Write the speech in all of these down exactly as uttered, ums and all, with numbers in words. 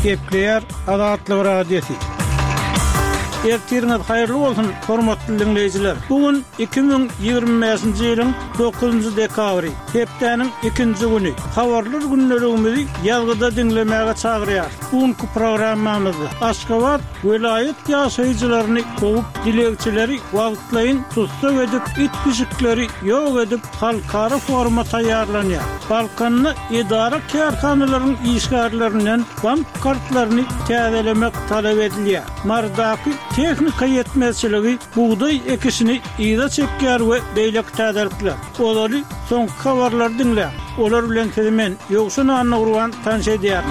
Gepleyer Azatlyk Radiosu. Ertiriniz hayırlı olsun hormatly dinleyijiler. Bugün iki bin ýygrimi beşinji ýylyň dokuzunjy dekabry, hepdeniň ikinji güni. Habarlar günlerimizi ýazgyda dinlemäge çagyrýar. Bugünkü programmamyzda Aşgabat vilayet ýaşaýjylaryny gowy dilekçileri wagtlaýyn tutsak edip itpişikleri ýok edip halkara forma taýýarlanýar. Balkanny idara kärhanalarynyň işgärlerinden bank kartlaryny täzelemek talap edilýär. Mardaky teknika yetmezçiligi buğday ekişini ýyda çekýär we beýlek täzelikler. Olary soňky habarlar dinle. Olar bilen temen ýoksuny anlaýan tanşy edýär.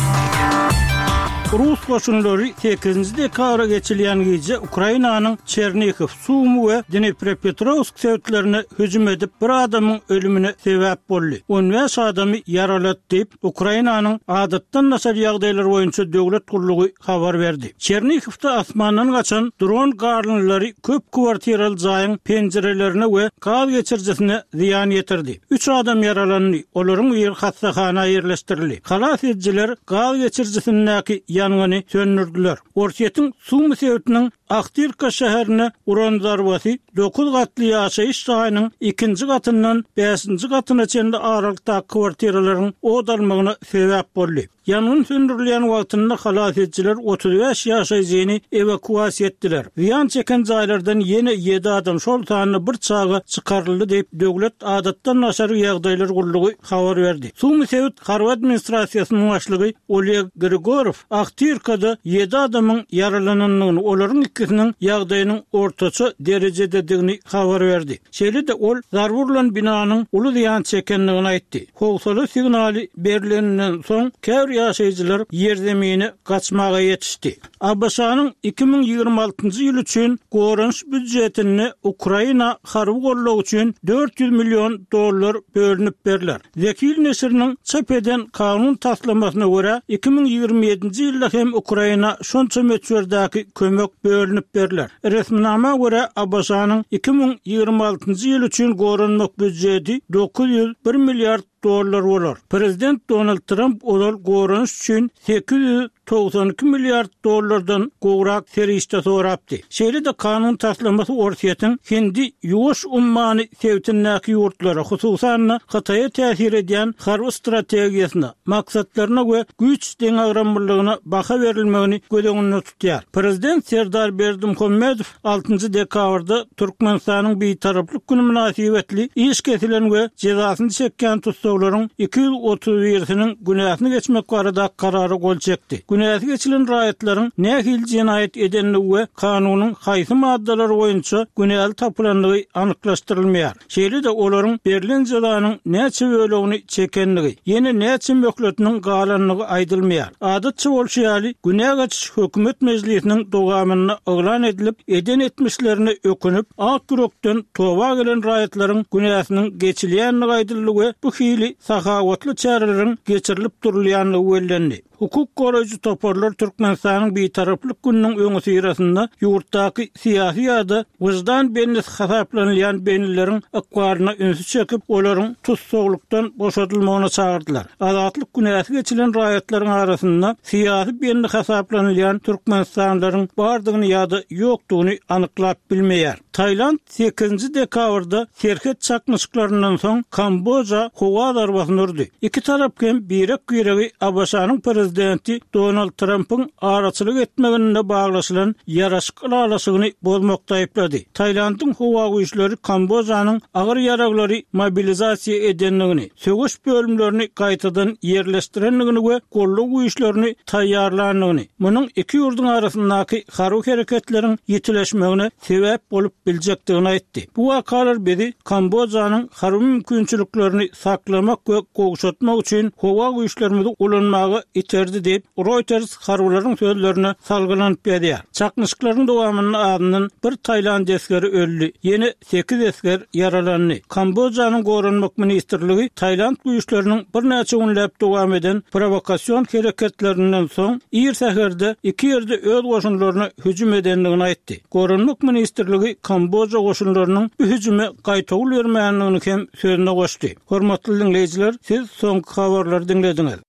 Rus koşunları sekizinji dekabra geçilýän gece Ukrainanyň Çernihiv, Sumy we Dnipropetrovsk şäherlerine hüjüm edip bir adamyň ölümine sebäp boldy. on beş adamy ýaralat diýip Ukrainanyň adatdan nasar ýagdaýlar boýunça döwlet gurulugy habar berdi. Çernihivde asmandan gaçan dron garlynlary köp kwartiraly jaýyň penjerelerine we gaz geçirjisine ziýan ýetirdi. üç adam ýaralandy. Olaryň ýer hassahana ýerleşdirildi. Halas edjiler gaz geçirjisindäki ýanyny söndürdiler. Orsiýetiň Sumy şäheriniň Aktirka şäherine uran zarbasy dokuz gatly ýaşaýyş sahynyň ikinji gatyndan beşinji gatyna çenli aralykda kwartiralaryň odalmagyna sebäp boldy. Ýanyň söndürilýän wagtynda halas edjiler otuz beş ýaşaýjyny evakuasiýa etdiler. Ziýan çeken jaýlardan ýene ýedi adam şol sanyny bir çaga çykaryldy diýip döwlet adatdan nasar ýagdaýlar gurulugy habar berdi. Sumy şäher harby administrasiýasynyň başlygy Oleg Grigorov Aktirkada ýedi adamyň ýaralananyny, olaryň ikisiniň ýagdaýynyň ortaça derejededigini habar berdi. Şeýle-de ol zarwurlan binanyň uly ziýan çekenligini aýtdy. Howsala signali berilenden soň käwr ýaşaýjylar ýer zemini gaçmaga ýetişdi. A B S-nyň iki bin ýygrimi altyncy ýyl üçin gorunç büdjetini Ukraina harby golluk üçin dört yüz milyon dollar bölünip berler. Zekil Nesirniň çap eden kanun taslamasyna görä iki bin ýygrimi ýedinji ýylda hem Ukraina şonça meçherdäki kömek bölünip berler. Resminama görä A B S-nyň iki bin ýygrimi altyncy ýyl üçin gorunluk büdjeti dokuz yüz bir milliard dollar bolar. Prezident Donald Trump olal gorunç üçin sekiz yüz doksan iki milliard dollardan gowrak serişde sorapdy. Şeýle-de kanun taslamasy orsiýetiň hindi ýuwaş ummany sevtindäki ýurtlara, hususan Hataýa täsir edýän harby strategiýasyna, maksatlaryna we güç deňagramlygyna baha berilmegini göz tutýar. Prezident Serdar Berdimuhammedow altyncy dekabrda Türkmenistanyň beýtaraplyk güni münasibetli iş kesilen we jezasyny çekýän tutsaglaryň iki yüz otuz birsiniň günäsini geçmek barada karary gol çekdi. Günäsi geçilen raýatlaryň nähil jenaýat edenligi we kanunyň haýsy maddalary boýunça günäli tapylanlygy anyklaşdyrylmaýar. Şeýle-de olaryň berilen jazanyň näçe bölegini çekenligi, ýene näçe möhletiniň galanlygy aýdylmaýar. Adatça bolşýaly günä geçiş hökümet mejlisiniň dogamyna oglan edilip, eden etmişlerini ökünüp, ak gürokdan toba gelen raýatlaryň günäsiniň geçilýänligi aýdyldy we bu hili sahawatly çärelerin geçirilip durulýanlygy bellendi. Hukuk goraýjy toparlar Türkmenistanyň beýtaraplyk gününiň öňü sirasynda ýurtdaky syýasy ýa-da wyjdan benlis hasaplanýan benleriň akwaryna ünsü çekip, olaryň tutsaglykdan boşadylmagyna çagyrdylar. Azatlyk günäsi geçilen raýatlaryň arasynda syýasy benli hasaplanýan türkmenistanlylaryň bardygyny ýa-da ýokdugyny anyklap bilmeýär. Taýland sekizinji dekabrda serhet çakmyşyklarynyň soň Kamboja howa zarbasyny urdy. Iki tarap hem birek ýeregi A B S-nyň prezidenti Donald Trump'ın araçylyk etmegine baglaşylan ýaraşyk alasygyny bozmakda aýplady. Taýlandyň howa güýçleri Kambojanyň agyr ýaraglary mobilizasiýa edenligini, sögüş bölümlerini gaýtadan ýerleşdirenligini we golluk güýçlerini taýýarlanlygyny, munyň iki ýurduň arasyndaky harby hereketleriň ýetileşmegine sebäp bolup biljekdigini aýtdy. Bu wakalar bizi Kambojanyň harby mümkinçiliklerini saklamak we gowşatmak üçin howa güýçlerimizi ulanmagy iterdi diýip Reuters harbylaryň sözlerine salgylanyp berýär. Çakmyşyklaryň dowamynyň adyndan bir Taýland eskeri öldü. Ýene sekiz esker yaralandy. Kambojanyň gorunmak ministrligi Taýland güýçleriniň bir näçe günläp dowam eden provokasiýon hereketlerinden soň ýer säherde iki ýerde öz goşunlaryna hüjüm edenligini aýtdy. Gorunmak ministrligi Kamboja goşunlarynyň bu hüjüme gaýtagyl bermänligini hem sözüne goşdy. Hormatly dinleýijiler, siz soňky habarlary dinlediňiz.